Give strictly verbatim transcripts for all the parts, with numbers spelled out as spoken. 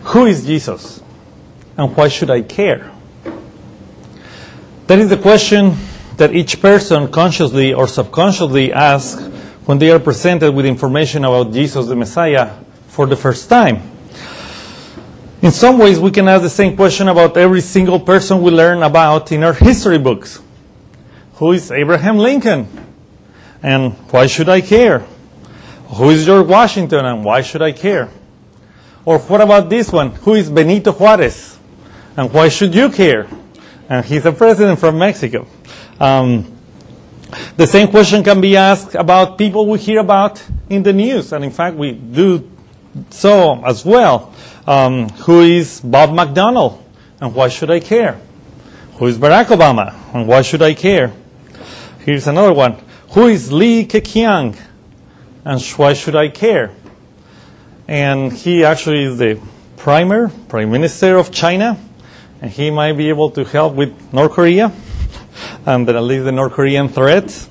Who is Jesus? And why should I care? That is the question that each person consciously or subconsciously asks when they are presented with information about Jesus the Messiah for the first time. In some ways, we can ask the same question about every single person we learn about in our history books. Who is Abraham Lincoln? And why should I care? Who is George Washington? And why should I care? Or what about this one? Who is Benito Juarez? And why should you care? And he's a president from Mexico. Um, the same question can be asked about people we hear about in the news. And in fact, we do so as well. Um, who is Bob McDonnell? And why should I care? Who is Barack Obama? And why should I care? Here's another one. Who is Li Keqiang? And why should I care? And he actually is the primer, Prime Minister of China. And he might be able to help with North Korea. And at least the North Korean threat.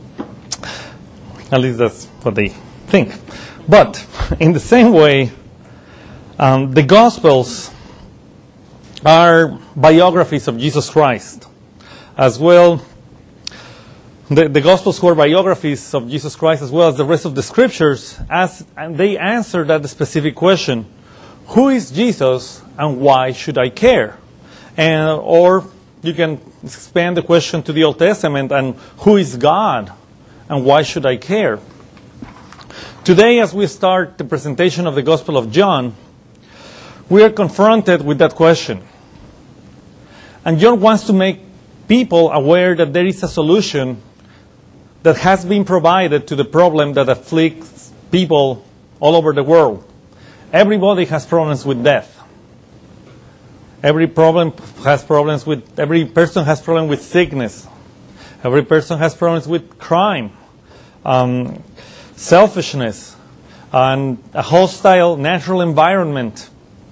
At least that's what they think. But in the same way, um, the Gospels are biographies of Jesus Christ. As well, the, the Gospels were biographies of Jesus Christ as well as the rest of the Scriptures, as and they answer that specific question: who is Jesus and why should I care? And or you can expand the question to the Old Testament and who is God and why should I care? Today, as we start the presentation of the Gospel of John, we are confronted with that question. And John wants to make people aware that there is a solution that has been provided to the problem that afflicts people all over the world. Everybody has problems with death. Every problem has problems with, every person has problems with sickness. Every person has problems with crime, um, selfishness, and a hostile natural environment.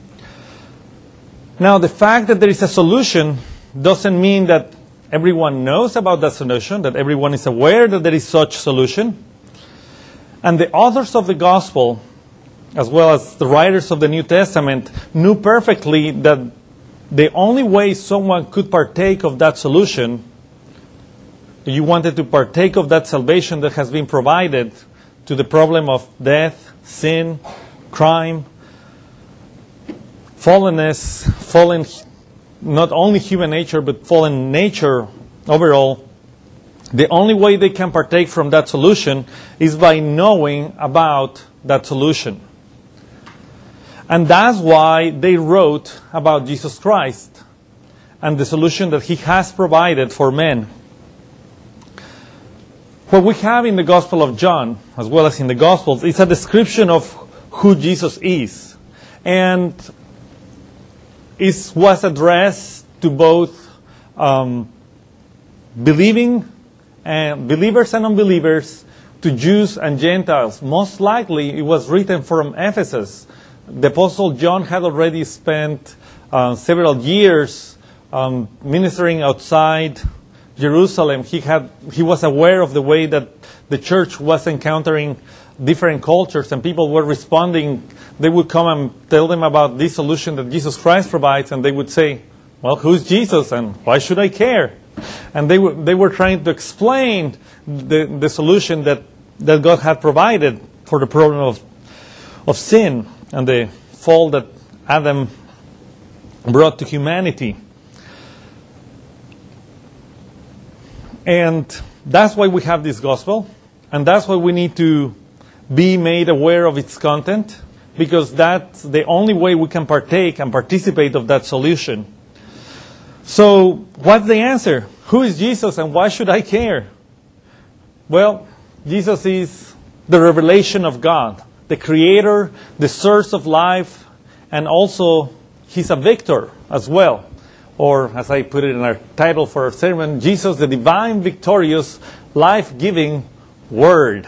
Now, the fact that there is a solution doesn't mean that everyone knows about that solution, that everyone is aware that there is such solution. And the authors of the Gospel, as well as the writers of the New Testament, knew perfectly that the only way someone could partake of that solution, you wanted to partake of that salvation that has been provided to the problem of death, sin, crime, fallenness, fallen, not only human nature, but fallen nature overall, the only way they can partake from that solution is by knowing about that solution. And that's why they wrote about Jesus Christ and the solution that He has provided for men. What we have in the Gospel of John, as well as in the Gospels, is a description of who Jesus is. And it was addressed to both um, believing and believers and unbelievers, to Jews and Gentiles. Most likely, it was written from Ephesus. The Apostle John had already spent uh, several years um, ministering outside Jerusalem. He had he was aware of the way that the church was encountering different cultures, and people were responding. They would come and tell them about this solution that Jesus Christ provides, and they would say, well, who's Jesus and why should I care? And they were, they were trying to explain the, the solution that, that God had provided for the problem of, of sin and the fall that Adam brought to humanity. And that's why we have this gospel, and that's why we need to be made aware of its content, because that's the only way we can partake and participate of that solution. So, what's the answer? Who is Jesus and why should I care? Well, Jesus is the revelation of God, the Creator, the source of life, and also He's a victor as well. Or, as I put it in our title for our sermon, Jesus, the divine, victorious, life-giving Word.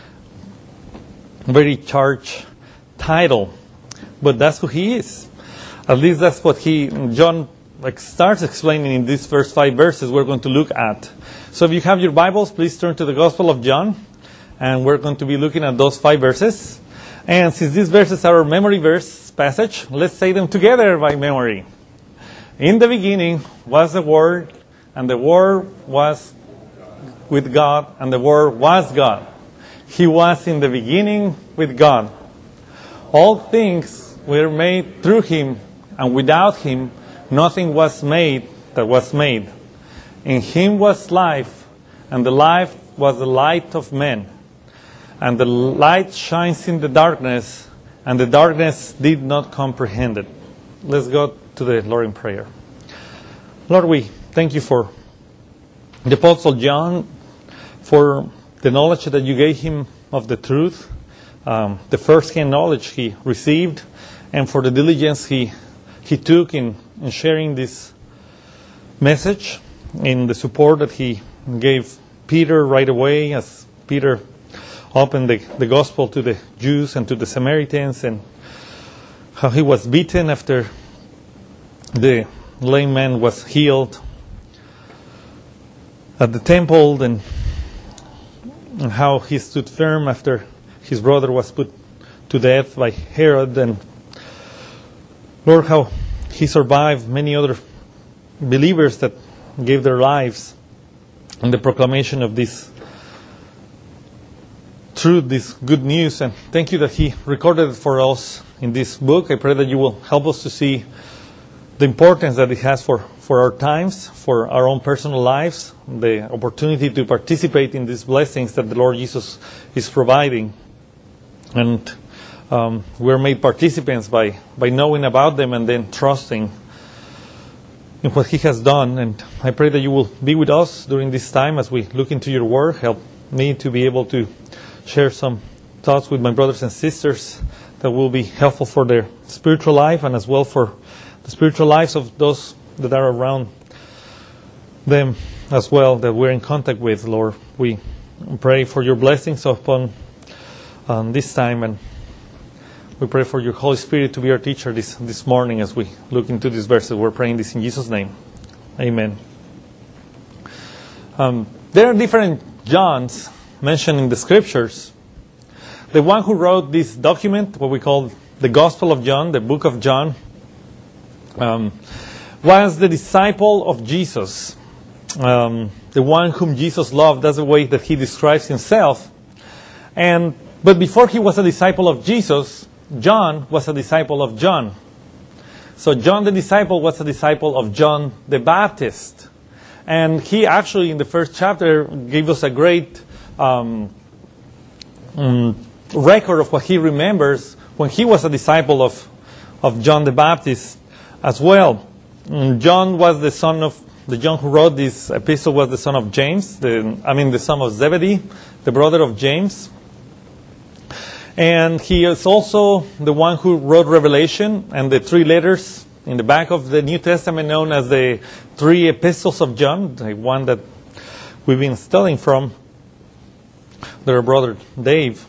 Very charged title, but that's who He is. At least that's what he John like starts explaining in these first five verses we're going to look at. So if you have your Bibles, please turn to the Gospel of John, and we're going to be looking at those five verses. And since these verses are our memory verse passage, let's say them together by memory. In the beginning was the Word, and the Word was with God, and the Word was God. He was in the beginning with God. All things were made through Him, and without Him nothing was made that was made. In Him was life, and the life was the light of men. And the light shines in the darkness, and the darkness did not comprehend it. Let's go to the Lord in prayer. Lord, we thank you for the Apostle John, for the knowledge that you gave him of the truth, um, the first-hand knowledge he received, and for the diligence he he took in, in sharing this message, in the support that he gave Peter right away as Peter opened the, the gospel to the Jews and to the Samaritans, and how he was beaten after the lame man was healed at the temple, and, and how he stood firm after his brother was put to death by Herod, and Lord, how he survived many other believers that gave their lives in the proclamation of this truth, this good news. And thank you that he recorded it for us in this book. I pray that you will help us to see the importance that it has for, for our times, for our own personal lives, the opportunity to participate in these blessings that the Lord Jesus is providing. And um, we're made participants by, by knowing about them and then trusting in what He has done. And I pray that you will be with us during this time as we look into your word. Help me to be able to share some thoughts with my brothers and sisters that will be helpful for their spiritual life and as well for the spiritual lives of those that are around them as well, that we're in contact with. Lord, we pray for your blessings upon um, this time, and we pray for your Holy Spirit to be our teacher this, this morning as we look into these verses. We're praying this in Jesus' name. Amen. Um, there are different Johns mentioned in the scriptures. The one who wrote this document, what we call the Gospel of John, the book of John, um, was the disciple of Jesus. Um, the one whom Jesus loved. That's the way that he describes himself. And but before he was a disciple of Jesus, John was a disciple of John. So John the disciple was a disciple of John the Baptist. And he actually, in the first chapter, gave us a great Um, um, record of what he remembers when he was a disciple of, of John the Baptist as well. Um, John was the son of, the John who wrote this epistle was the son of James, the, I mean the son of Zebedee, the brother of James. And he is also the one who wrote Revelation and the three letters in the back of the New Testament known as the three epistles of John, the one that we've been studying from. Their brother Dave.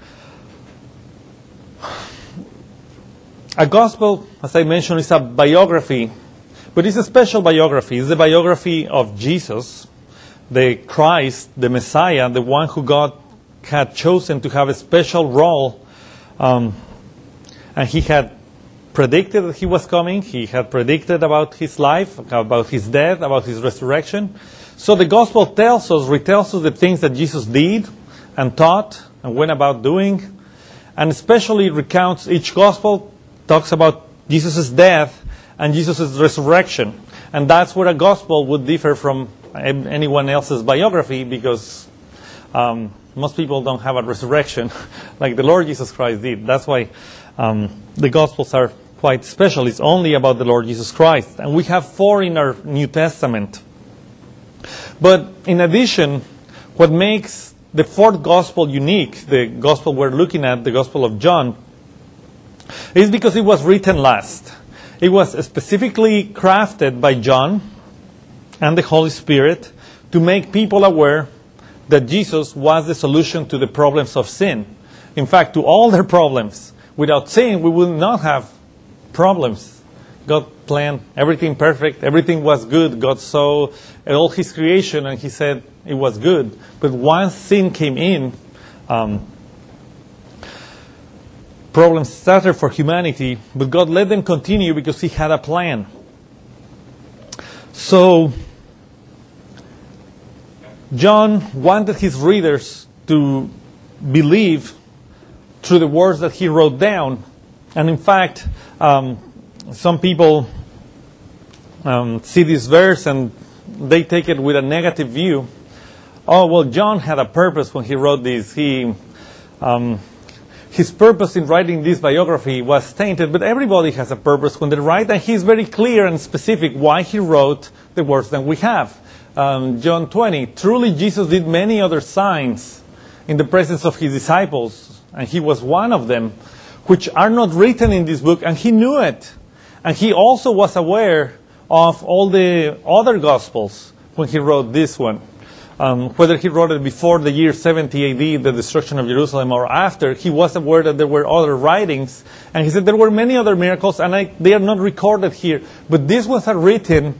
A gospel, as I mentioned, is a biography, but it's a special biography. It's the biography of Jesus, the Christ, the Messiah, the one who God had chosen to have a special role, um, and He had predicted that He was coming. He had predicted about His life, about His death, about His resurrection. So the gospel tells us, retells us the things that Jesus did and taught and went about doing, and especially recounts, each gospel talks about Jesus' death and Jesus' resurrection. And that's where a gospel would differ from anyone else's biography, because um, most people don't have a resurrection like the Lord Jesus Christ did. That's why um, the gospels are quite special. It's only about the Lord Jesus Christ. And we have four in our New Testament. But in addition, what makes the fourth gospel unique, the gospel we're looking at, the Gospel of John, is because it was written last. It was specifically crafted by John and the Holy Spirit to make people aware that Jesus was the solution to the problems of sin. In fact, to all their problems. Without sin, we would not have problems. God planned everything perfect. Everything was good. God saw all His creation and He said it was good. But once sin came in, um, problems started for humanity, but God let them continue because He had a plan. So, John wanted his readers to believe through the words that he wrote down. And in fact, um, some people um, see this verse and they take it with a negative view. Oh, well, John had a purpose when he wrote this. He, um, his purpose in writing this biography was tainted, but everybody has a purpose when they write, and he's very clear and specific why he wrote the words that we have. Um, John twenty, truly Jesus did many other signs in the presence of his disciples, and he was one of them, which are not written in this book, and he knew it. And he also was aware of all the other Gospels when he wrote this one. Um, whether he wrote it before the year seventy A D, the destruction of Jerusalem, or after, he was aware that there were other writings. And he said there were many other miracles, and I, they are not recorded here. But these ones are written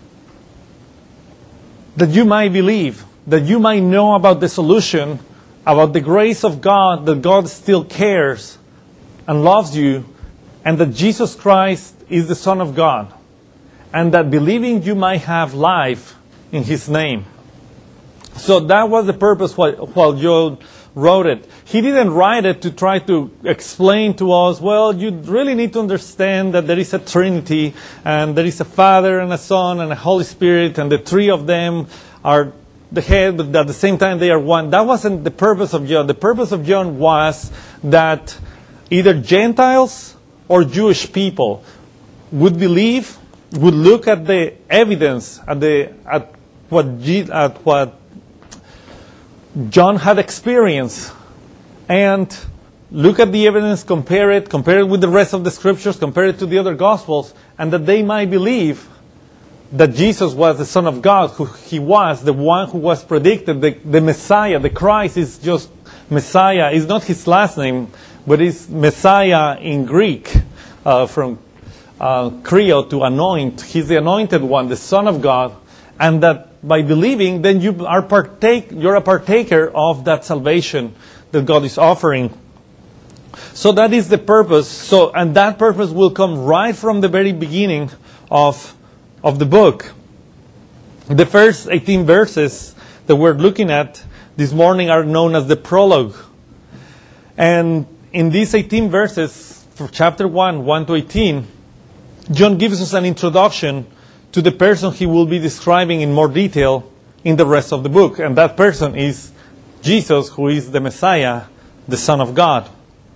that you might believe, that you might know about the solution, about the grace of God, that God still cares and loves you, and that Jesus Christ is the Son of God, and that believing you might have life in His name. So that was the purpose while John wrote it. He didn't write it to try to explain to us, well, you really need to understand that there is a Trinity, and there is a Father and a Son and a Holy Spirit, and the three of them are the head, but at the same time they are one. That wasn't the purpose of John. The purpose of John was that either Gentiles or Jewish people would believe, would look at the evidence, at the at what at what John had experienced, and look at the evidence, compare it, compare it with the rest of the scriptures, compare it to the other Gospels, and that they might believe that Jesus was the Son of God, who He was, the one who was predicted, the, the Messiah. The Christ is just Messiah. It's not His last name, but it's Messiah in Greek, uh, from uh, Kreo, to anoint. He's the anointed one, the Son of God, and that by believing, then you are partake, you're a partaker of that salvation that God is offering. So that is the purpose. So, and that purpose will come right from the very beginning of of the book. The first eighteen verses that we're looking at this morning are known as the prologue. And in these eighteen verses, for chapter one, one to eighteen, John gives us an introduction to the person he will be describing in more detail in the rest of the book. And that person is Jesus, who is the Messiah, the Son of God.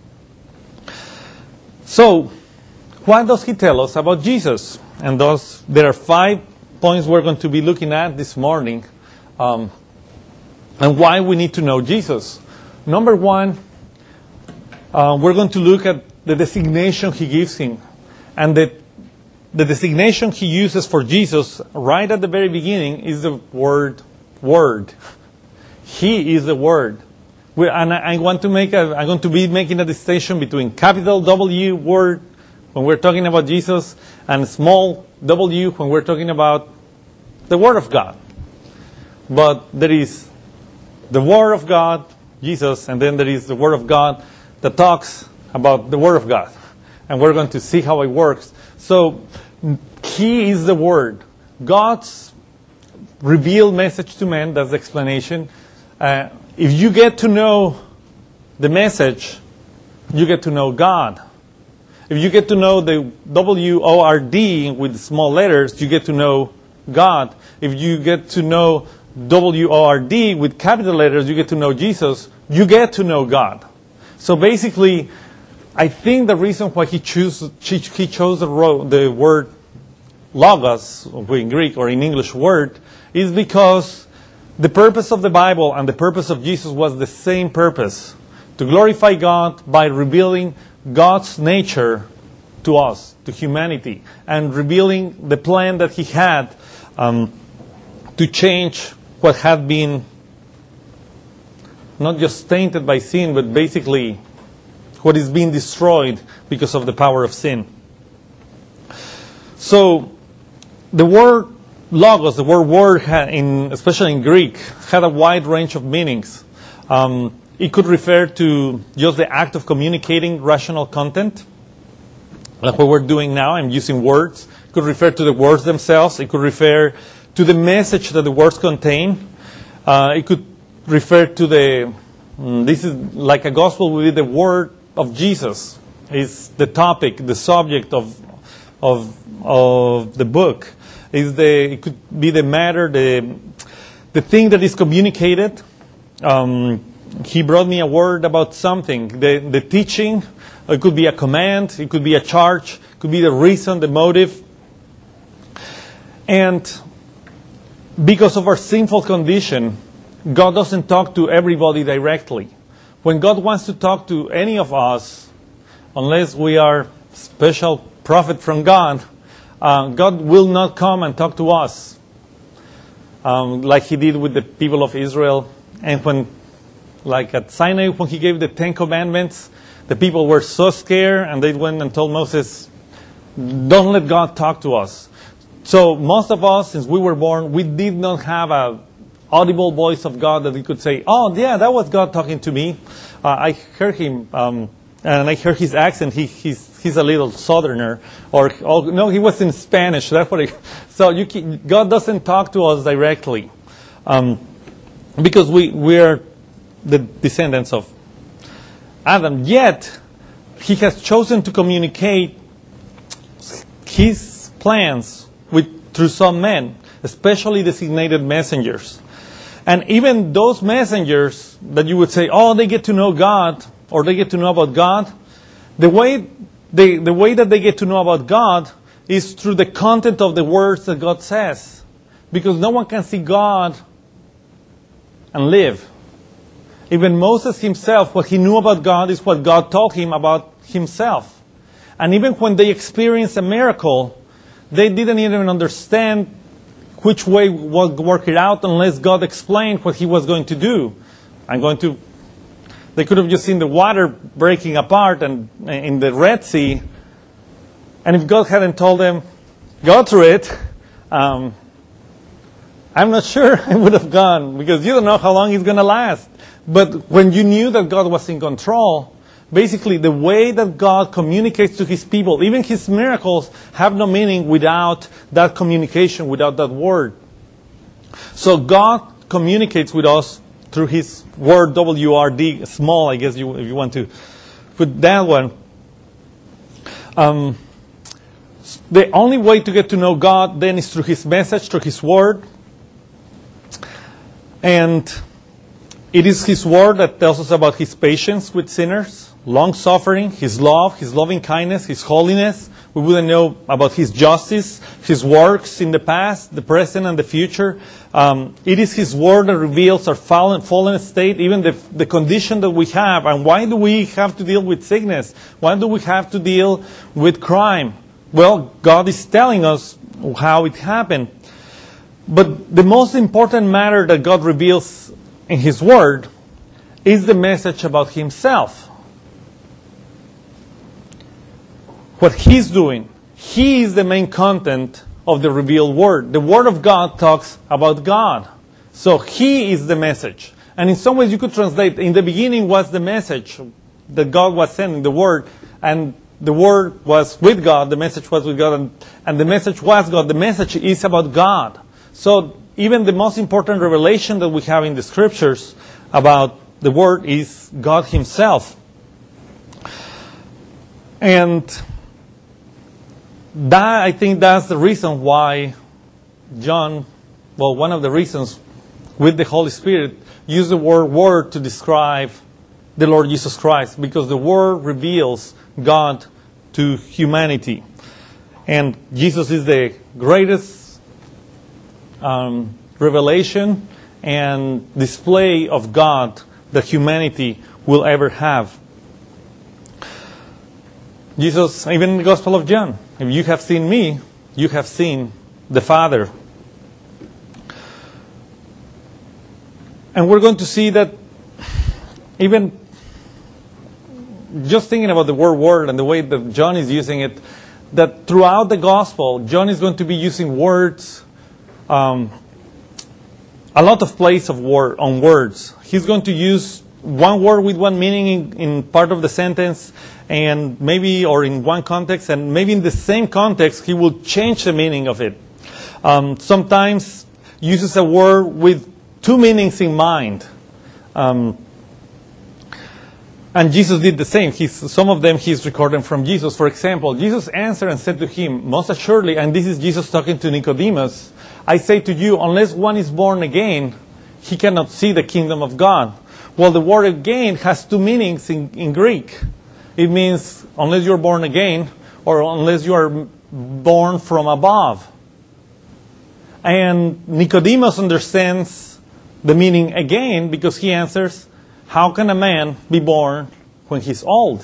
So, what does he tell us about Jesus? And those, there are five points we're going to be looking at this morning, um, and why we need to know Jesus. Number one, uh, we're going to look at the designation he gives him, and the The designation he uses for Jesus right at the very beginning is the word Word. He is the Word. We, and I, I want to make a, I'm going to be making a distinction between capital W, Word, when we're talking about Jesus, and small w when we're talking about the Word of God. But there is the Word of God, Jesus, and then there is the Word of God that talks about the Word of God. And we're going to see how it works. So, He is the Word. God's revealed message to men, that's the explanation. Uh, if you get to know the message, you get to know God. If you get to know the W O R D with small letters, you get to know God. If you get to know W O R D with capital letters, you get to know Jesus. You get to know God. So basically, I think the reason why he chose he chose the, the word logos, in Greek or in English word, is because the purpose of the Bible and the purpose of Jesus was the same purpose: to glorify God by revealing God's nature to us, to humanity, and revealing the plan that He had um, to change what had been not just tainted by sin, but basically what is being destroyed because of the power of sin. So, the word logos, the word word, in, especially in Greek, had a wide range of meanings. Um, it could refer to just the act of communicating rational content, like what we're doing now. I'm using words. It could refer to the words themselves. It could refer to the message that the words contain. Uh, it could refer to the, mm, this is like a gospel would be the word of Jesus. Is the topic, the subject of of of the book. Is the it could be the matter, the the thing that is communicated. Um, he brought me a word about something. The the teaching. It could be a command. It could be a charge. It could be the reason, the motive. And because of our sinful condition, God doesn't talk to everybody directly. When God wants to talk to any of us, unless we are special prophet from God, uh, God will not come and talk to us um, like He did with the people of Israel. And when, like at Sinai, when He gave the Ten Commandments, the people were so scared and they went and told Moses, don't let God talk to us. So most of us, since we were born, we did not have a audible voice of God that we could say, oh yeah, that was God talking to me. Uh, I heard Him, um, and I heard His accent. He, he's he's a little southerner, or oh, no, he was in Spanish. That's what. He, so you can, God doesn't talk to us directly, um, because we we are the descendants of Adam. Yet He has chosen to communicate His plans with through some men, especially designated messengers. And even those messengers that you would say, oh, they get to know God, or they get to know about God, the way they, the way that they get to know about God is through the content of the words that God says. Because no one can see God and live. Even Moses himself, what he knew about God is what God told him about himself. And even when they experienced a miracle, they didn't even understand which way would work it out unless God explained what He was going to do. I'm going to. They could have just seen the water breaking apart and in the Red Sea, and if God hadn't told them, go through it, um, I'm not sure I would have gone, because you don't know how long it's going to last. But when you knew that God was in control, basically the way that God communicates to His people, even His miracles, have no meaning without that communication, without that word. So God communicates with us through His word, W R D, small, I guess you, if you want to put that one. Um, the only way to get to know God then is through His message, through His word. And it is His word that tells us about His patience with sinners, long-suffering, His love, His loving kindness, His holiness. We wouldn't know about His justice, His works in the past, the present, and the future. Um, it is His word that reveals our fallen, fallen state, even the, the condition that we have. And why do we have to deal with sickness? Why do we have to deal with crime? Well, God is telling us how it happened. But the most important matter that God reveals in His word is the message about Himself. What He's doing. He is the main content of the revealed word. The word of God talks about God. So He is the message. And in some ways you could translate, in the beginning was the message that God was sending, the word. And the word was with God, the message was with God, and, and the message was God. The message is about God. So even the most important revelation that we have in the scriptures about the word is God Himself. And that, I think that's the reason why John, well, one of the reasons with the Holy Spirit, used the word word to describe the Lord Jesus Christ, because the word reveals God to humanity. And Jesus is the greatest um, revelation and display of God that humanity will ever have. Jesus, even in the Gospel of John, if you have seen me, you have seen the Father. And we're going to see that even just thinking about the word word and the way that John is using it, that throughout the Gospel, John is going to be using words, um, a lot of place of word on words. He's going to use one word with one meaning in, in part of the sentence, and maybe, or in one context, and maybe in the same context, he will change the meaning of it. Um, sometimes uses a word with two meanings in mind. Um, and Jesus did the same. He's, some of them he's recording from Jesus. For example, Jesus answered and said to him, most assuredly, and this is Jesus talking to Nicodemus, I say to you, unless one is born again, he cannot see the kingdom of God. Well, the word again has two meanings in, in Greek. It means unless you're born again, or unless you are born from above. And Nicodemus understands the meaning again because he answers, how can a man be born when he's old?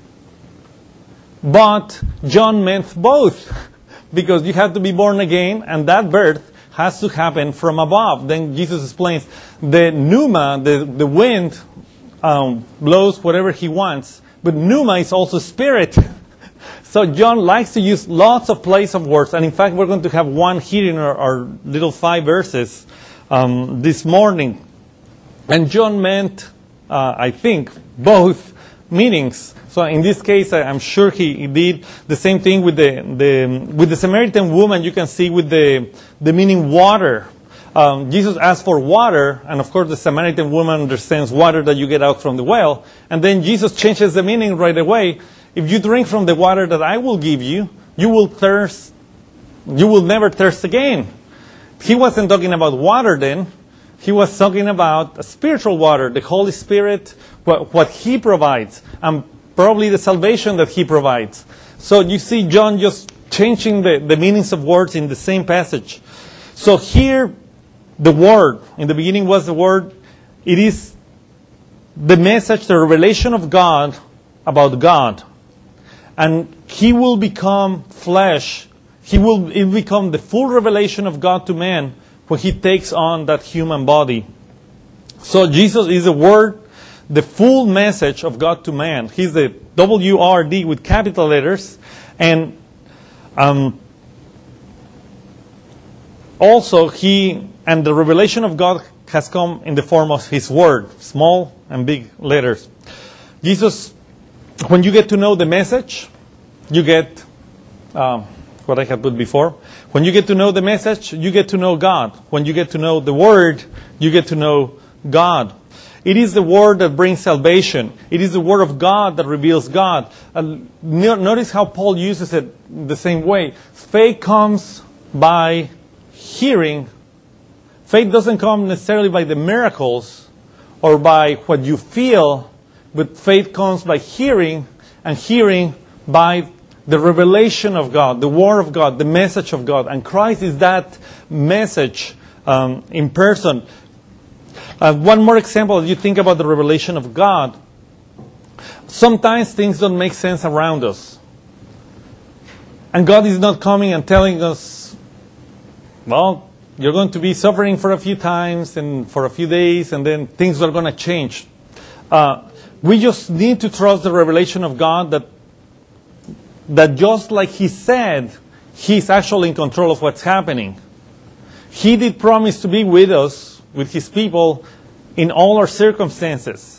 But John meant both, because you have to be born again, and that birth has to happen from above. Then Jesus explains, the pneuma, the, the wind, um, blows whatever he wants, but pneuma is also spirit. So John likes to use lots of plays of words, and in fact we're going to have one here in our, our little five verses um, this morning. And John meant, uh, I think, both meanings. So in this case, I, I'm sure he, he did the same thing with the, the with the Samaritan woman. You can see with the the meaning water. Um, Jesus asked for water, and of course the Samaritan woman understands water that you get out from the well. And then Jesus changes the meaning right away. If you drink from the water that I will give you, you will thirst. You will never thirst again. He wasn't talking about water then. He was talking about a spiritual water, the Holy Spirit, what, what He provides, and probably the salvation that He provides. So you see John just changing the, the meanings of words in the same passage. So here, the Word, in the beginning was the Word. It is the message, the revelation of God about God. And He will become flesh. He will, it will become the full revelation of God to man when He takes on that human body. So Jesus is the Word, the full message of God to man. He's the W R D with capital letters. And um, also He, and the revelation of God has come in the form of His Word, small and big letters. Jesus, when you get to know the message, you get um, what I had put before. When you get to know the message, you get to know God. When you get to know the Word, you get to know God. It is the Word that brings salvation. It is the Word of God that reveals God. Uh, notice how Paul uses it the same way. Faith comes by hearing. Faith doesn't come necessarily by the miracles or by what you feel, but faith comes by hearing, and hearing by the revelation of God, the Word of God, the message of God. And Christ is that message um, in person. Uh, one more example, as you think about the revelation of God. Sometimes things don't make sense around us. And God is not coming and telling us, well, you're going to be suffering for a few times and for a few days, and then things are going to change. Uh, we just need to trust the revelation of God that that just like He said, He's actually in control of what's happening. He did promise to be with us, with His people, in all our circumstances.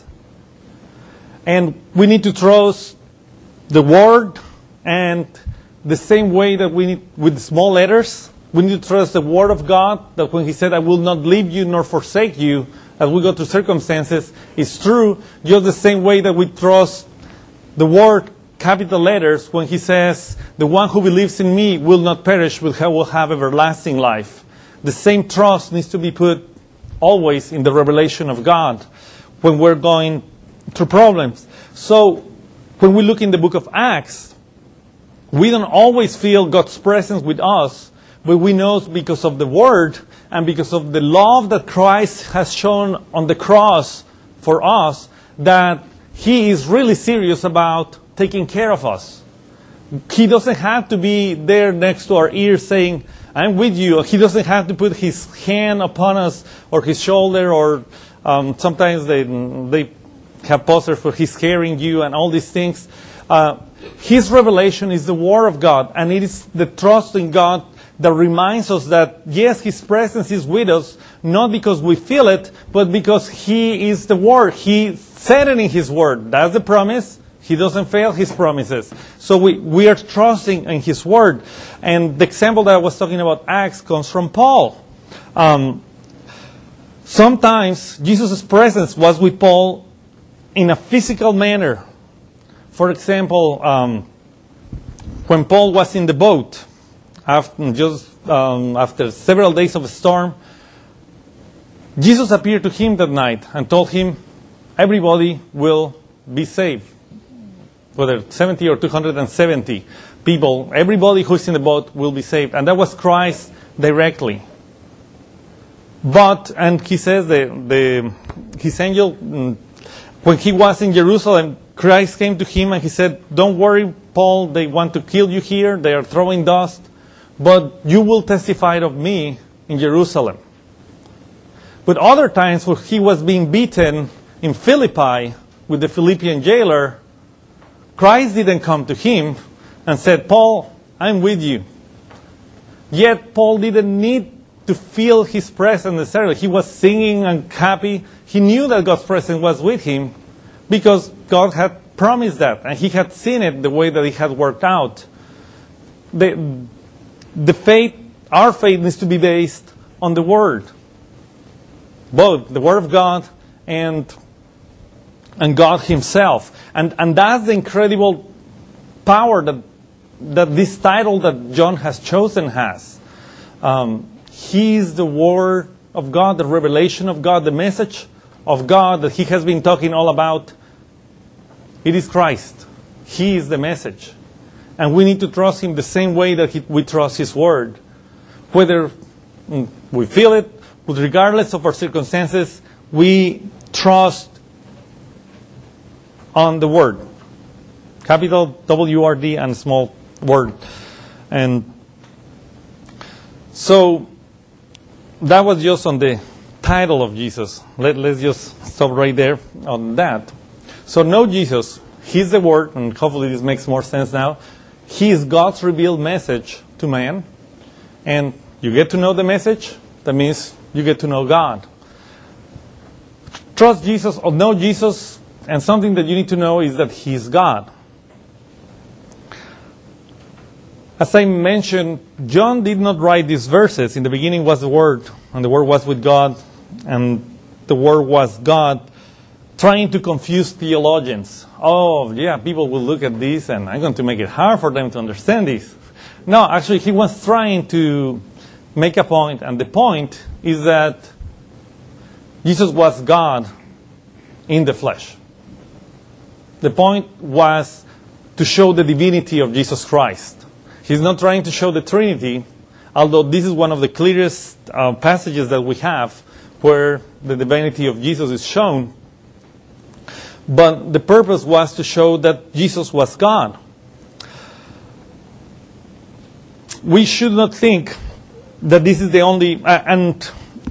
And we need to trust the Word, and the same way that we need with small letters, we need to trust the Word of God, that when He said, I will not leave you nor forsake you, as we go through circumstances, is true, just the same way that we trust the Word, capital letters, when He says, the one who believes in me will not perish, but will have everlasting life. The same trust needs to be put always in the revelation of God when we're going through problems. So, when we look in the book of Acts, we don't always feel God's presence with us, but we know because of the Word and because of the love that Christ has shown on the cross for us, that He is really serious about taking care of us. He doesn't have to be there next to our ear saying, I'm with you. He doesn't have to put His hand upon us or His shoulder, or um, sometimes they they have posters for He's carrying you and all these things. Uh, His revelation is the Word of God, and it is the trust in God that reminds us that, yes, His presence is with us, not because we feel it, but because He is the Word. He said it in His Word. That's the promise. He doesn't fail His promises. So we, we are trusting in His Word. And the example that I was talking about, Acts, comes from Paul. Um, sometimes Jesus' presence was with Paul in a physical manner. For example, um, when Paul was in the boat, after, just um, after several days of a storm, Jesus appeared to him that night and told him, everybody will be saved. Whether seventy or two hundred seventy people, everybody who's in the boat will be saved. And that was Christ directly. But, and he says, the, the his angel, when he was in Jerusalem, Christ came to him and he said, don't worry, Paul, they want to kill you here, they are throwing dust, but you will testify of me in Jerusalem. But other times when he was being beaten in Philippi with the Philippian jailer, Christ didn't come to him and said, Paul, I'm with you. Yet Paul didn't need to feel his presence necessarily. He was singing and happy. He knew that God's presence was with him because God had promised that. And he had seen it the way that it had worked out. The, the faith, our faith needs to be based on the Word. Both the Word of God and and God Himself. And, and that's the incredible power that, that this title that John has chosen has. Um, he is the Word of God, the revelation of God, the message of God that He has been talking all about. It is Christ. He is the message. And we need to trust Him the same way that he, we trust His Word. Whether we feel it, but regardless of our circumstances, we trust on the Word. Capital W R D and small word. And so that was just on the title of Jesus. Let, let's just stop right there on that. So know Jesus. He's the Word, and hopefully this makes more sense now. He is God's revealed message to man. And you get to know the message, that means you get to know God. Trust Jesus or know Jesus. And something that you need to know is that He is God. As I mentioned, John did not write these verses. In the beginning was the Word, and the Word was with God, and the Word was God, trying to confuse theologians. Oh, yeah, people will look at this, and I'm going to make it hard for them to understand this. No, actually, he was trying to make a point, and the point is that Jesus was God in the flesh. The point was to show the divinity of Jesus Christ. He's not trying to show the Trinity, although this is one of the clearest uh, passages that we have where the divinity of Jesus is shown. But the purpose was to show that Jesus was God. We should not think that this is the only... Uh, and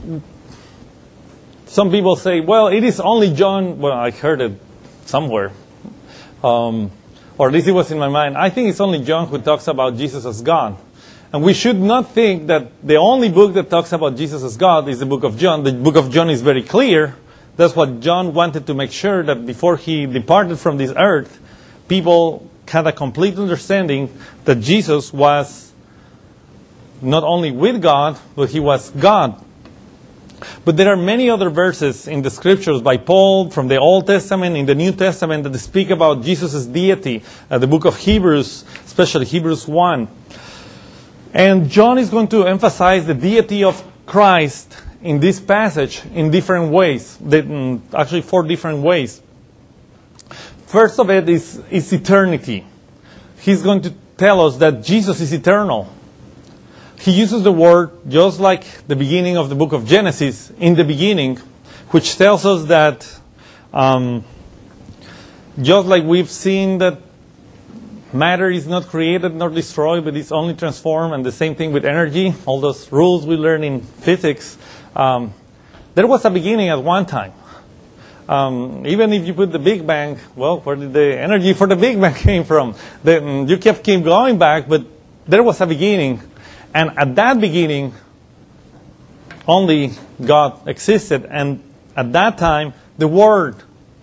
some people say, well, it is only John... Well, I heard it somewhere. Um, or at least it was in my mind. I think it's only John who talks about Jesus as God. And we should not think that the only book that talks about Jesus as God is the book of John. The book of John is very clear. That's what John wanted to make sure that before he departed from this earth, people had a complete understanding that Jesus was not only with God, but He was God. But there are many other verses in the Scriptures by Paul from the Old Testament, in the New Testament, that speak about Jesus' deity. Uh, the book of Hebrews, especially Hebrews one. And John is going to emphasize the deity of Christ in this passage in different ways. Actually, four different ways. First of it is, is eternity. He's going to tell us that Jesus is eternal. He uses the word just like the beginning of the book of Genesis, in the beginning, which tells us that um, just like we've seen that matter is not created nor destroyed, but it's only transformed, and the same thing with energy, all those rules we learn in physics, um, there was a beginning at one time. Um, even if you put the Big Bang, well, where did the energy for the Big Bang came from? Then you kept keep going back, but there was a beginning. And at that beginning, only God existed. And at that time, the Word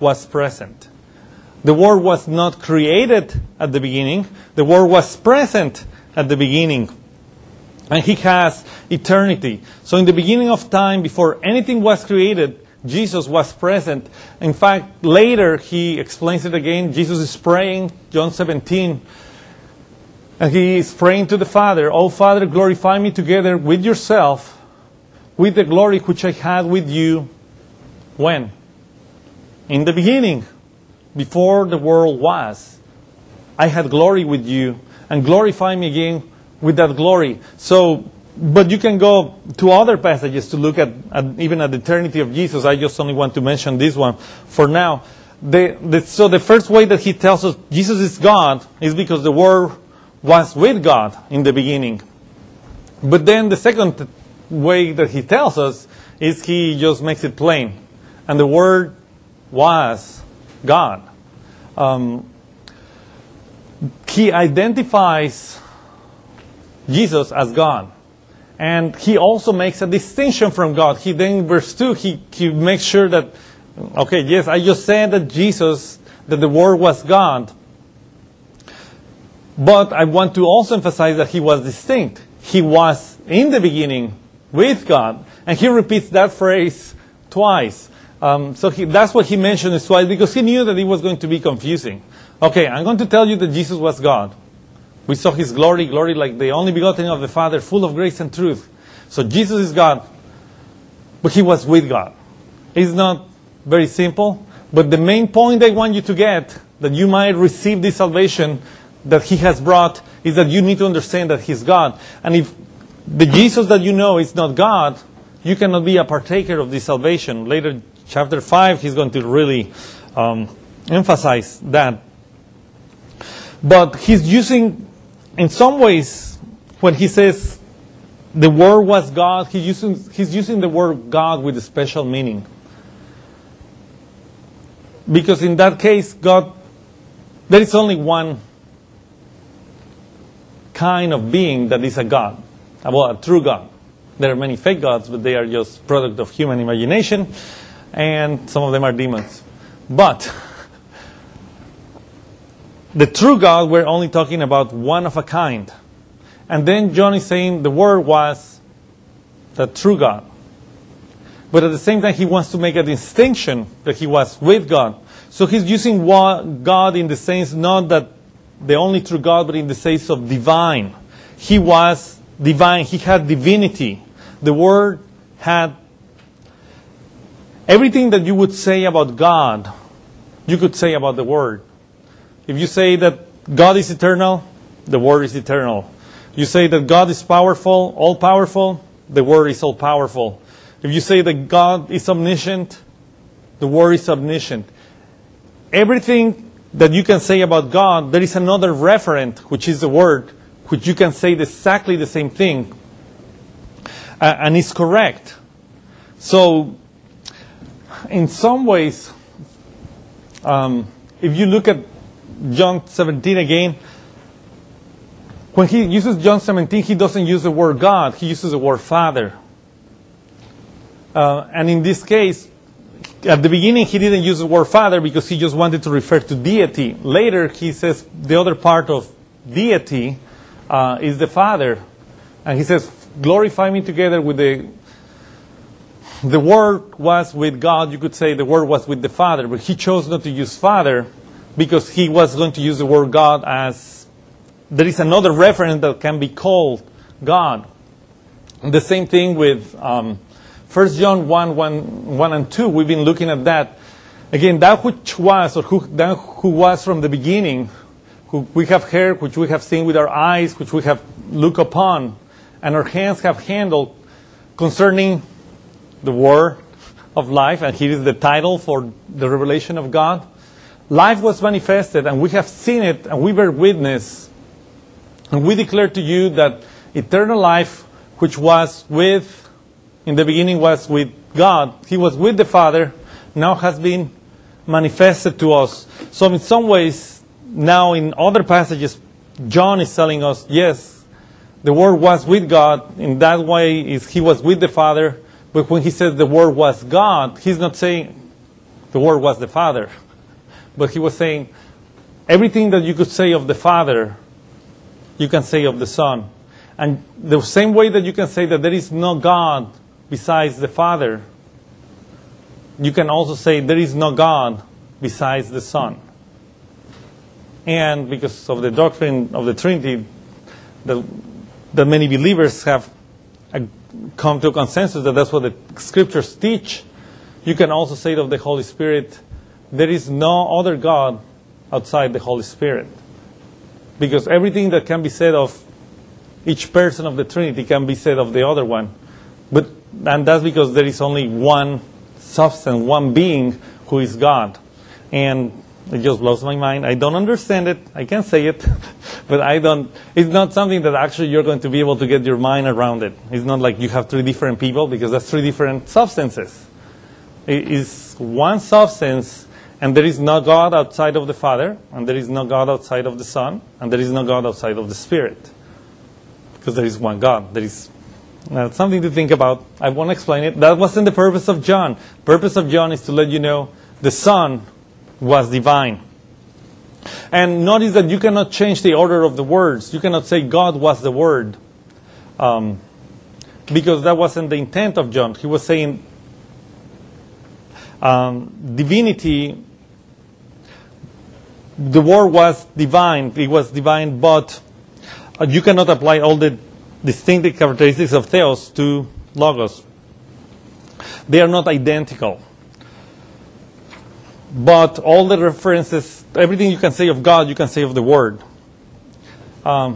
was present. The Word was not created at the beginning. The Word was present at the beginning. And He has eternity. So in the beginning of time, before anything was created, Jesus was present. In fact, later He explains it again. Jesus is praying, John seventeen. And He is praying to the Father, "Oh Father, glorify me together with yourself, with the glory which I had with you." When? In the beginning. Before the world was, I had glory with you, and glorify me again with that glory. So, but you can go to other passages to look at, at even at the eternity of Jesus. I just only want to mention this one for now. The, the, so the first way that He tells us Jesus is God is because the Word was with God in the beginning. But then the second way that He tells us is He just makes it plain. And the Word was God. Um, he identifies Jesus as God. And He also makes a distinction from God. He then, in verse two, he, he makes sure that, okay, yes, I just said that Jesus, that the Word was God. But I want to also emphasize that He was distinct. He was in the beginning with God. And He repeats that phrase twice. Um, so he, that's what He mentioned twice, because He knew that it was going to be confusing. Okay, I'm going to tell you that Jesus was God. We saw His glory, glory like the only begotten of the Father, full of grace and truth. So Jesus is God, but He was with God. It's not very simple, but the main point I want you to get, that you might receive this salvation that He has brought, is that you need to understand that He's God. And if the Jesus that you know is not God, you cannot be a partaker of this salvation. Later, chapter five, He's going to really um, emphasize that. But He's using, in some ways, when He says the Word was God, He's using, he's using the word God with a special meaning. Because in that case, God, there is only one kind of being that is a God, well, a true God. There are many fake gods, but they are just product of human imagination, and some of them are demons. But the true God, we're only talking about one of a kind. And then John is saying the Word was the true God. But at the same time, he wants to make a distinction that He was with God. So he's using God in the sense not that the only true God, but in the sense of divine. He was divine. He had divinity. The Word had everything that you would say about God, you could say about the Word. If you say that God is eternal, the Word is eternal. You say that God is powerful, all-powerful, the Word is all-powerful. If you say that God is omniscient, the Word is omniscient. Everything that you can say about God, there is another referent, which is the Word, which you can say exactly the same thing. Uh, and it's correct. So, in some ways, um, if you look at John seventeen again, when he uses John seventeen, he doesn't use the word God, he uses the word Father. Uh, and in this case, at the beginning he didn't use the word Father because he just wanted to refer to deity. Later he says the other part of deity uh, is the Father. And he says, glorify me together with the... The Word was with God, you could say the Word was with the Father, but he chose not to use Father because he was going to use the word God as... There is another reference that can be called God. The same thing with um, First John one, one, one and two. We've been looking at that. Again, that which was, or who, that who was from the beginning, who we have heard, which we have seen with our eyes, which we have looked upon, and our hands have handled concerning the Word of life, and here is the title for the revelation of God. Life was manifested, and we have seen it, and we bear witness. And we declare to you that eternal life, which was with, in the beginning was with God, He was with the Father, now has been manifested to us. So in some ways, now in other passages, John is telling us, yes, the Word was with God. In that way, is He was with the Father. But when he says the Word was God, he's not saying, the Word was the Father. But he was saying, everything that you could say of the Father, you can say of the Son. And the same way that you can say that there is no God besides the Father, you can also say there is no God besides the Son. And because of the doctrine of the Trinity, that, that many believers have come to a consensus that that's what the Scriptures teach, you can also say of the Holy Spirit, there is no other God outside the Holy Spirit. Because everything that can be said of each person of the Trinity can be said of the other one. But and that's because there is only one substance, one being who is God. And it just blows my mind. I don't understand it. I can't say it. But I don't, it's not something that actually you're going to be able to get your mind around it. It's not like you have three different people, because that's three different substances. It is one substance, and there is no God outside of the Father, and there is no God outside of the Son, and there is no God outside of the Spirit. Because there is one God. There is uh, something to think about. I won't explain it. That wasn't the purpose of John. The purpose of John is to let you know the Son was divine. And notice that you cannot change the order of the words. You cannot say God was the Word. Um, because that wasn't the intent of John. He was saying um, divinity, the Word was divine. It was divine, but uh, you cannot apply all the distinctive characteristics of Theos to Logos. They are not identical. But all the references, everything you can say of God, you can say of the Word. Um,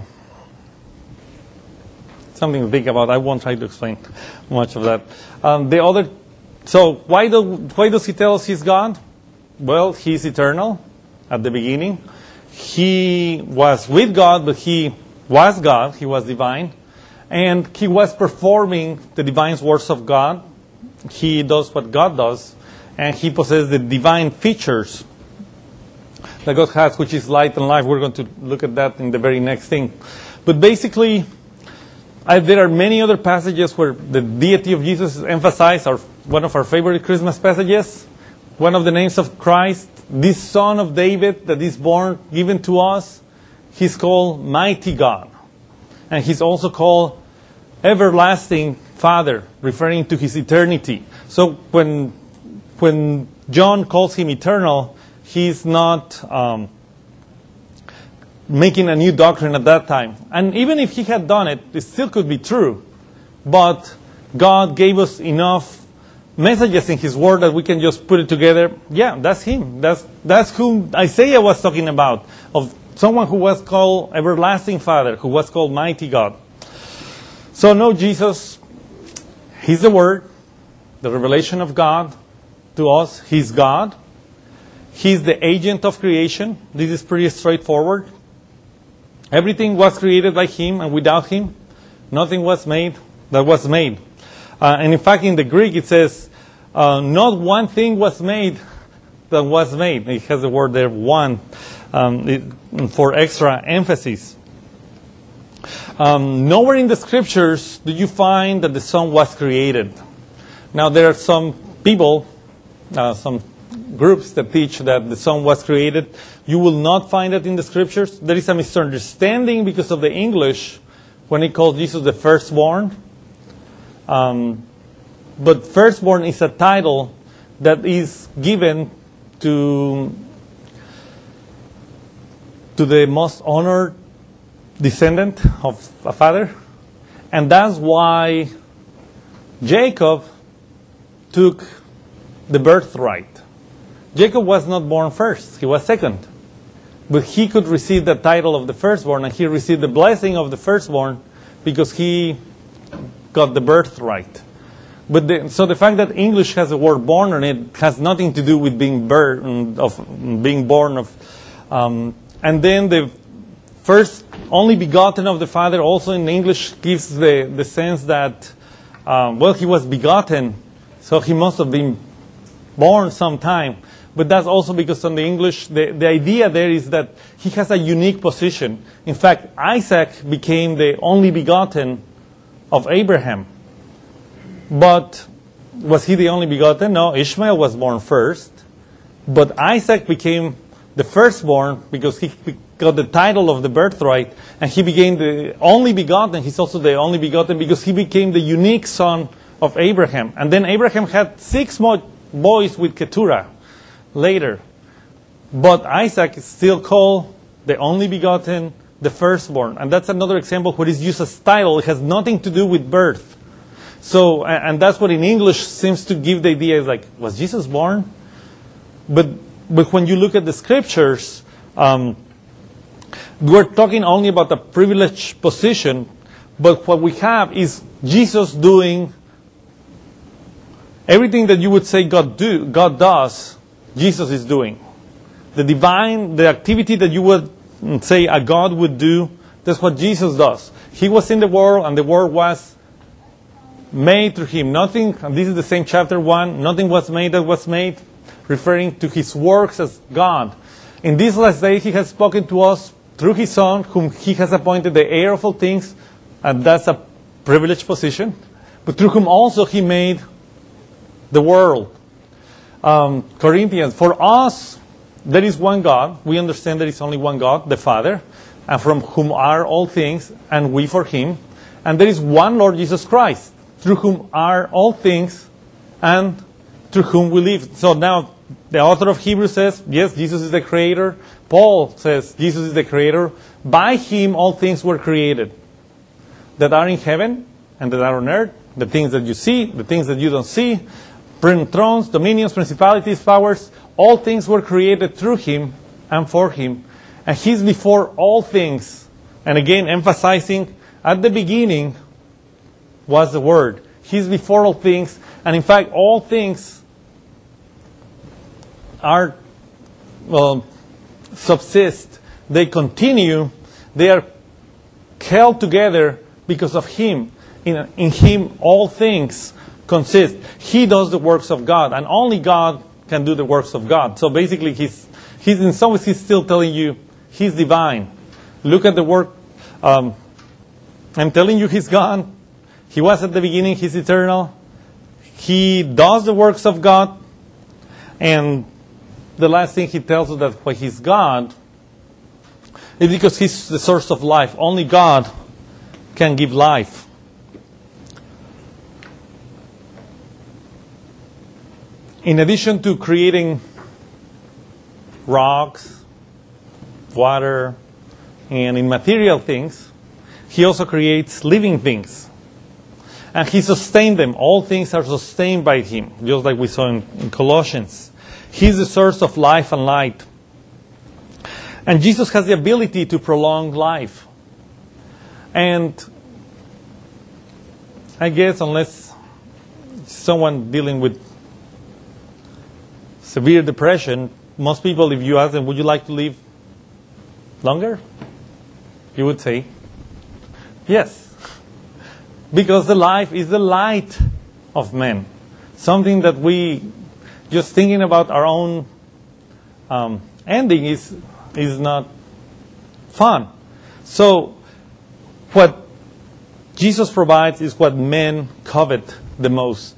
something to think about. I won't try to explain much of that. Um, the other, so why do why does he tell us he's God? Well, he's eternal at the beginning. He was with God, but he was God. He was divine, and he was performing the divine works of God. He does what God does. And he possesses the divine features that God has, which is light and life. We're going to look at that in the very next thing. But basically, I, there are many other passages where the deity of Jesus is emphasized. Our, one of our favorite Christmas passages, one of the names of Christ, this Son of David that is born, given to us, he's called Mighty God. And he's also called Everlasting Father, referring to his eternity. So when When John calls him eternal, he's not um, making a new doctrine at that time. And even if he had done it, it still could be true. But God gave us enough messages in his word that we can just put it together. Yeah, that's him. That's, that's who Isaiah was talking about, of someone who was called Everlasting Father, who was called Mighty God. So no, Jesus, he's the Word, the revelation of God. To us, he's God. He's the agent of creation. This is pretty straightforward. Everything was created by him, and without him, nothing was made that was made. Uh, and in fact, in the Greek, it says, uh, not one thing was made that was made. It has the word there, one, um, it, for extra emphasis. Um, nowhere in the Scriptures do you find that the Son was created. Now, there are some people, Uh, some groups that teach that the Son was created. You will not find it in the Scriptures. There is a misunderstanding because of the English when it calls Jesus the firstborn. Um, but firstborn is a title that is given to, to the most honored descendant of a father. And that's why Jacob took the birthright. Jacob was not born first, he was second. But he could receive the title of the firstborn, and he received the blessing of the firstborn because he got the birthright. But the, so the fact that English has the word born on it has nothing to do with being, birth, of, being born of. Um, and then the first only begotten of the Father also in English gives the, the sense that, um, well, he was begotten, so he must have been born sometime. But that's also because in the English, the, the idea there is that he has a unique position. In fact, Isaac became the only begotten of Abraham. But was he the only begotten? No, Ishmael was born first. But Isaac became the firstborn because he got the title of the birthright, and he became the only begotten. He's also the only begotten because he became the unique son of Abraham. And then Abraham had six more boys with Keturah later. But Isaac is still called the only begotten, the firstborn. And that's another example where it's used as title. It has nothing to do with birth. So, and that's what in English seems to give the idea is like, was Jesus born? But, but when you look at the scriptures, um, we're talking only about a privileged position, but what we have is Jesus doing everything that you would say God do, God does, Jesus is doing. The divine, the activity that you would say a God would do, that's what Jesus does. He was in the world, and the world was made through him. Nothing, and this is the same chapter one, nothing was made that was made, referring to his works as God. In this last day, he has spoken to us through his Son, whom he has appointed the heir of all things, and that's a privileged position, but through whom also he made the world. Um, Corinthians, for us, there is one God. We understand there is only one God, the Father, and from whom are all things, and we for him. And there is one Lord Jesus Christ, through whom are all things, and through whom we live. So now, the author of Hebrews says, yes, Jesus is the creator. Paul says, Jesus is the creator. By him all things were created, that are in heaven and that are on earth, the things that you see, the things that you don't see, thrones, dominions, principalities, powers, all things were created through him and for him. And he's before all things. And again, emphasizing, at the beginning was the Word. He's before all things. And in fact, all things are, well, subsist. They continue. They are held together because of him. In, in him, all things consist. He does the works of God, and only God can do the works of God. So basically, he's, he's in some ways, he's still telling you he's divine. Look at the work. Um, I'm telling you he's God. He was at the beginning. He's eternal. He does the works of God. And the last thing he tells us that why he's God is because he's the source of life. Only God can give life. In addition to creating rocks, water, and immaterial things, he also creates living things. And he sustains them. All things are sustained by him, just like we saw in, in Colossians. He's the source of life and light. And Jesus has the ability to prolong life. And I guess unless someone dealing with severe depression, most people, if you ask them, would you like to live longer? You would say, yes. Because the life is the light of men. Something that we, just thinking about our own um, ending is, is not fun. So, what Jesus provides is what men covet the most.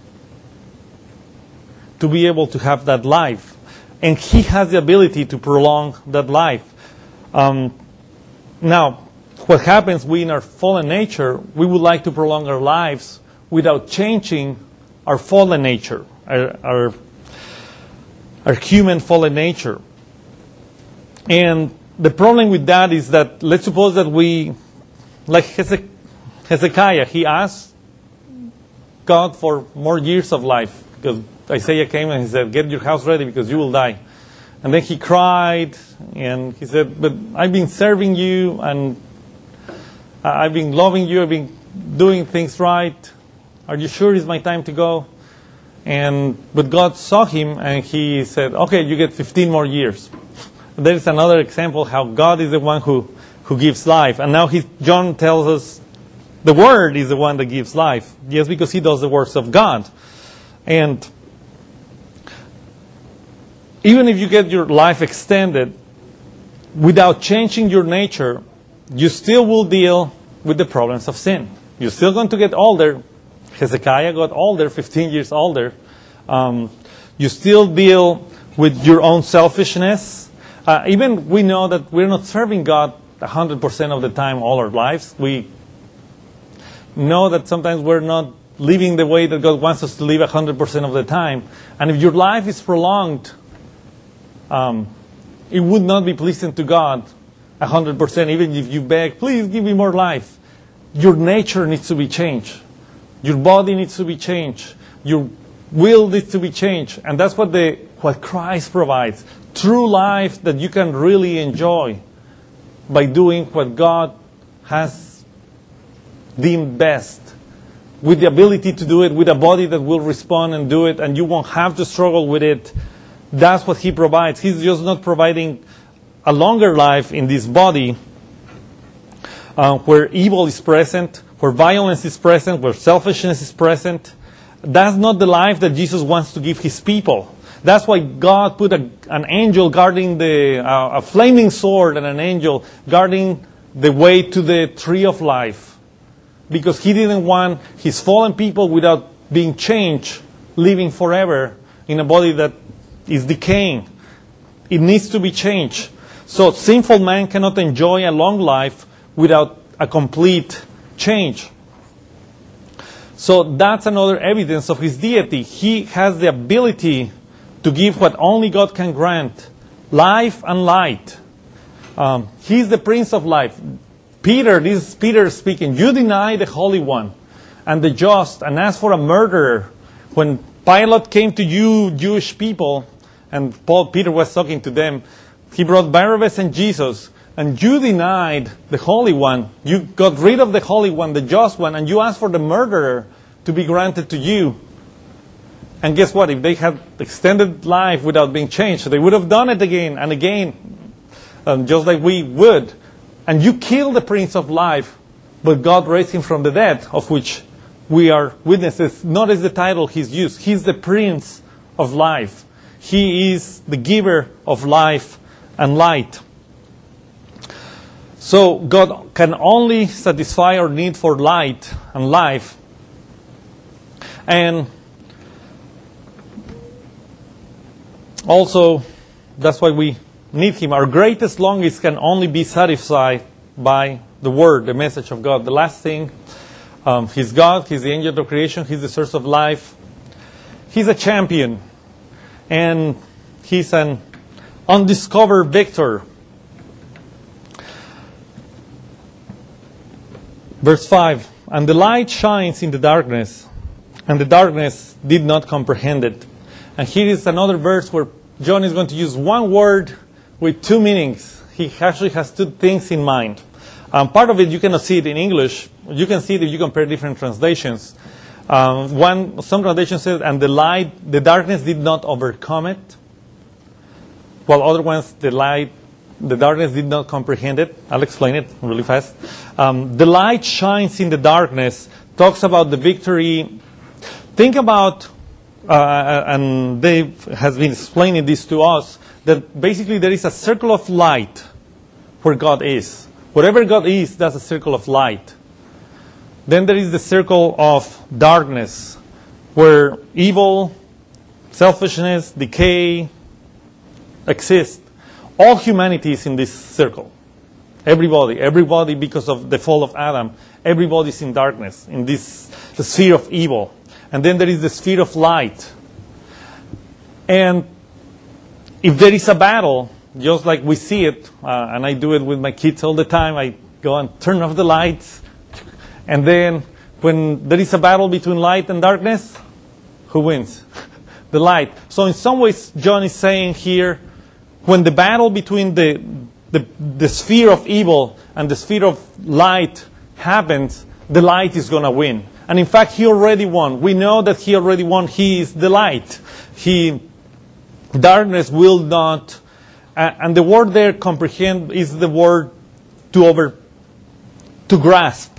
To be able to have that life. And he has the ability to prolong that life. Um, now, what happens, we in our fallen nature, we would like to prolong our lives without changing our fallen nature, our, our, our human fallen nature. And the problem with that is that, let's suppose that we, like Hezekiah, he asked God for more years of life, because Isaiah came and he said, get your house ready because you will die. And then he cried and he said, but I've been serving you and I've been loving you, I've been doing things right. Are you sure it's my time to go? And but God saw him and he said, okay, you get fifteen more years. There is another example how God is the one who, who gives life. And now he, John tells us the Word is the one that gives life. Yes, because he does the works of God. And even if you get your life extended, without changing your nature, you still will deal with the problems of sin. You're still going to get older. Hezekiah got older, fifteen years older. Um, you still deal with your own selfishness. Uh, even we know that we're not serving God one hundred percent of the time all our lives. We know that sometimes we're not living the way that God wants us to live one hundred percent of the time. And if your life is prolonged, um, it would not be pleasing to God one hundred percent, even if you beg, please give me more life. Your nature needs to be changed. Your body needs to be changed. Your will needs to be changed. And that's what the what Christ provides. True life that you can really enjoy by doing what God has deemed best. With the ability to do it, with a body that will respond and do it, and you won't have to struggle with it. That's what He provides. He's just not providing a longer life in this body uh, where evil is present, where violence is present, where selfishness is present. That's not the life that Jesus wants to give His people. That's why God put a, an angel guarding the, uh, a flaming sword and an angel guarding the way to the tree of life. Because He didn't want His fallen people without being changed, living forever in a body that is decaying. It needs to be changed. So sinful man cannot enjoy a long life without a complete change. So that's another evidence of His deity. He has the ability to give what only God can grant, life and light. Um, he's the Prince of Life. Peter, this is Peter speaking, you deny the Holy One and the just and ask for a murderer. When Pilate came to you, Jewish people, and Paul Peter was talking to them, he brought Barabbas and Jesus, and you denied the Holy One. You got rid of the Holy One, the just one, and you asked for the murderer to be granted to you. And guess what? If they had extended life without being changed, they would have done it again and again, um, just like we would. And you killed the Prince of Life, but God raised Him from the dead, of which we are witnesses. Notice the title He's used. He's the Prince of Life. He is the giver of life and light. So God can only satisfy our need for light and life. And also, that's why we need Him. Our greatest longings can only be satisfied by the Word, the message of God. The last thing, um, He's God, He's the angel of creation, He's the source of life. He's a champion, and He's an undiscovered victor. Verse five, and the light shines in the darkness, and the darkness did not comprehend it. And here is another verse where John is going to use one word with two meanings. He actually has two things in mind. Um, part of it you cannot see it in English. You can see it if you compare different translations. Um, one, some translation says, and the light, the darkness did not overcome it. While other ones, the light, the darkness did not comprehend it. I'll explain it really fast. Um, the light shines in the darkness talks about the victory. Think about, uh, and Dave has been explaining this to us, that basically there is a circle of light where God is. Wherever God is, that's a circle of light. Then there is the circle of darkness, where evil, selfishness, decay exist. All humanity is in this circle. Everybody, everybody because of the fall of Adam, everybody is in darkness, in this the sphere of evil. And then there is the sphere of light. And if there is a battle, just like we see it, uh, and I do it with my kids all the time, I go and turn off the lights. And then when there is a battle between light and darkness, who wins? The light. So in some ways, John is saying here, when the battle between the, the, the sphere of evil and the sphere of light happens, the light is going to win. And in fact, he already won. We know that he already won. He is the light. He, darkness will not, uh, and the word there, comprehend, is the word to over, to grasp.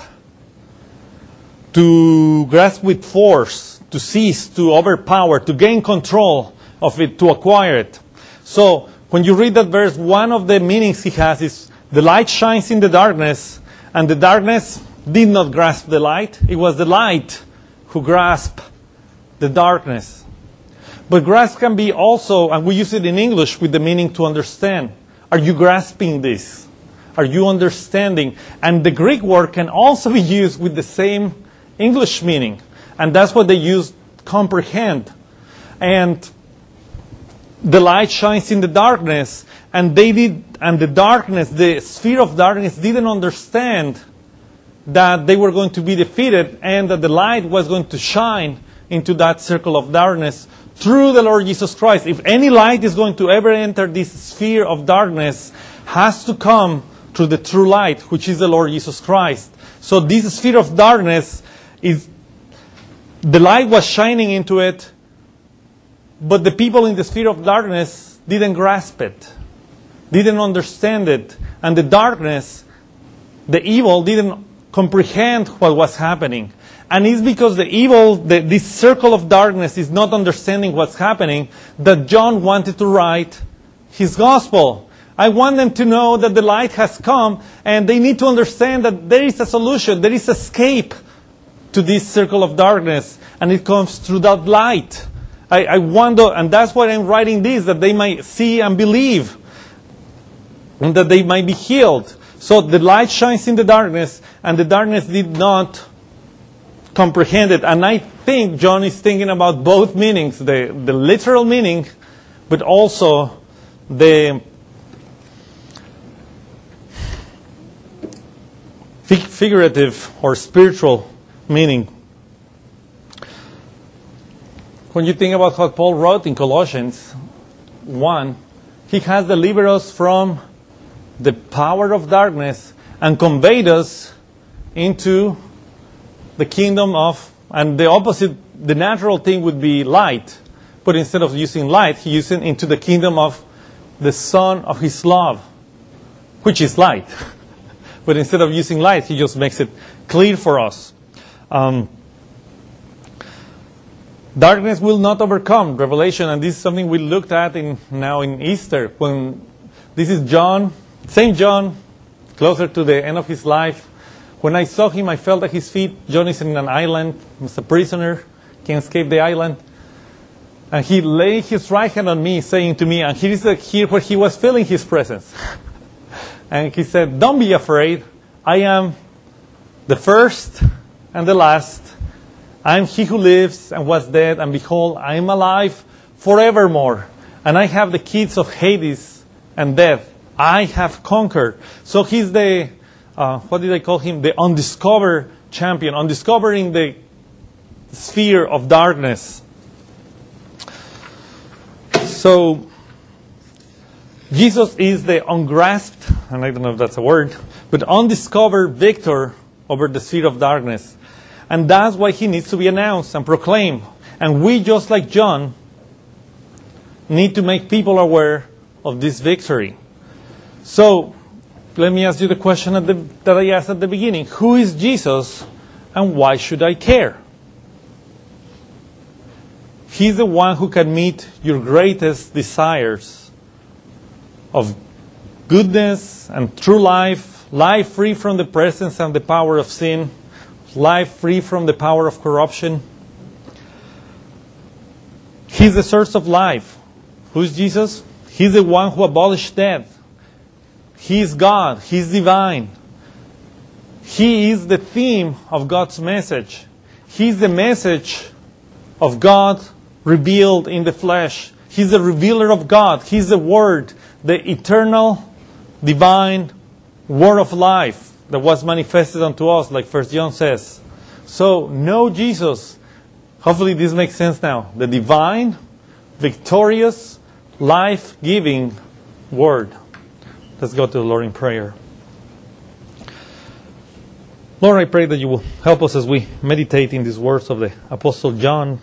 To grasp with force, to seize, to overpower, to gain control of it, to acquire it. So, when you read that verse, one of the meanings he has is, the light shines in the darkness, and the darkness did not grasp the light. It was the light who grasped the darkness. But grasp can be also, and we use it in English with the meaning to understand. Are you grasping this? Are you understanding? And the Greek word can also be used with the same English meaning. And that's what they use, comprehend. And the light shines in the darkness. And they did, and the darkness, the sphere of darkness didn't understand that they were going to be defeated and that the light was going to shine into that circle of darkness through the Lord Jesus Christ. If any light is going to ever enter this sphere of darkness, has to come through the true light, which is the Lord Jesus Christ. So this sphere of darkness is, the light was shining into it, but the people in the sphere of darkness didn't grasp it, didn't understand it, and the darkness, the evil, didn't comprehend what was happening. And it's because the evil, the, this circle of darkness is not understanding what's happening, that John wanted to write his gospel. I want them to know that the light has come, and they need to understand that there is a solution, there is escape to this circle of darkness, and it comes through that light. I, I wonder, and that's why I'm writing this, that they might see and believe, and that they might be healed. So the light shines in the darkness, and the darkness did not comprehend it. And I think John is thinking about both meanings, the, the literal meaning, but also the figurative or spiritual meaning. When you think about what Paul wrote in Colossians one, he has delivered us from the power of darkness and conveyed us into the kingdom of, and the opposite, the natural thing would be light. But instead of using light, he used it into the kingdom of the Son of his love, which is light. But instead of using light, he just makes it clear for us. Um, darkness will not overcome Revelation, and this is something we looked at in now in Easter. When this is John, Saint John, closer to the end of his life. When I saw him, I felt at his feet. John is in an island. He's a prisoner. Can't escape the island. And he laid his right hand on me, saying to me, and here is the, here where he was feeling his presence. And he said, don't be afraid. I am the first and the last. I am he who lives and was dead. And behold, I am alive forevermore. And I have the keys of Hades and death. I have conquered. So he's the, uh, what did I call him? The undiscovered champion, undiscovering the sphere of darkness. So, Jesus is the ungrasped, and I don't know if that's a word, but undiscovered victor over the sphere of darkness. And that's why he needs to be announced and proclaimed. And we, just like John, need to make people aware of this victory. So, let me ask you the question at the, that I asked at the beginning. Who is Jesus, and why should I care? He's the one who can meet your greatest desires of goodness and true life, life free from the presence and the power of sin, life free from the power of corruption. He's the source of life. Who is Jesus? He's the one who abolished death. He's God. He's divine. He is the theme of God's message. He's the message of God revealed in the flesh. He's the revealer of God. He's the Word, the eternal, divine Word of life that was manifested unto us, like First John says. So, know Jesus. Hopefully this makes sense now. The divine, victorious, life-giving Word. Let's go to the Lord in prayer. Lord, I pray that you will help us as we meditate in these words of the Apostle John.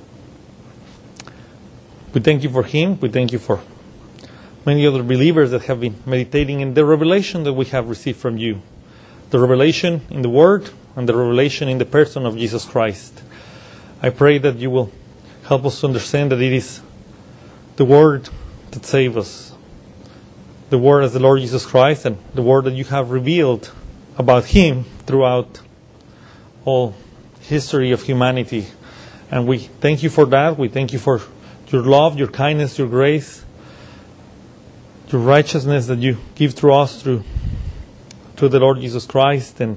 We thank you for him. We thank you for many other believers that have been meditating in the revelation that we have received from you. The revelation in the Word and the revelation in the person of Jesus Christ. I pray that you will help us to understand that it is the Word that saves us. The Word as the Lord Jesus Christ, and the Word that you have revealed about Him throughout all history of humanity. And we thank you for that. We thank you for your love, your kindness, your grace, your righteousness that you give through us through, through the Lord Jesus Christ. And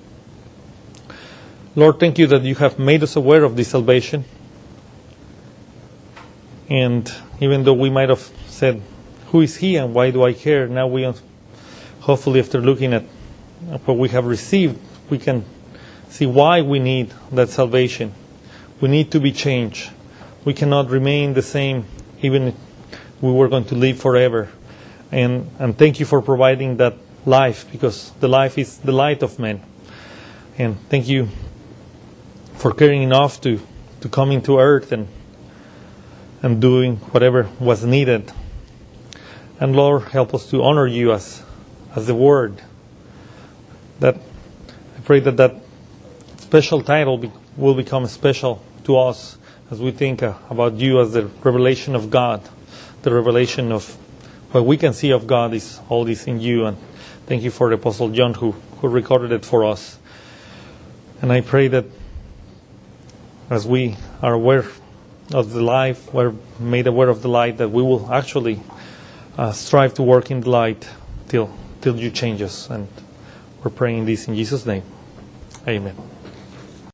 Lord, thank you that you have made us aware of this salvation. And even though we might have said, who is he and why do I care? Now we, hopefully after looking at what we have received, we can see why we need that salvation. We need to be changed. We cannot remain the same even if we were going to live forever. And, and thank you for providing that life, because the life is the light of men. And thank you for caring enough to, to come into earth and, and doing whatever was needed. And Lord, help us to honor you as, as the Word. That I pray that that special title be, will become special to us as we think uh, about you as the revelation of God. The revelation of what we can see of God is all this in you. And thank you for the Apostle John who, who recorded it for us. And I pray that as we are aware of the life, we're made aware of the light, that we will actually uh, strive to work in the light till till you change us. And we're praying this in Jesus' name. Amen.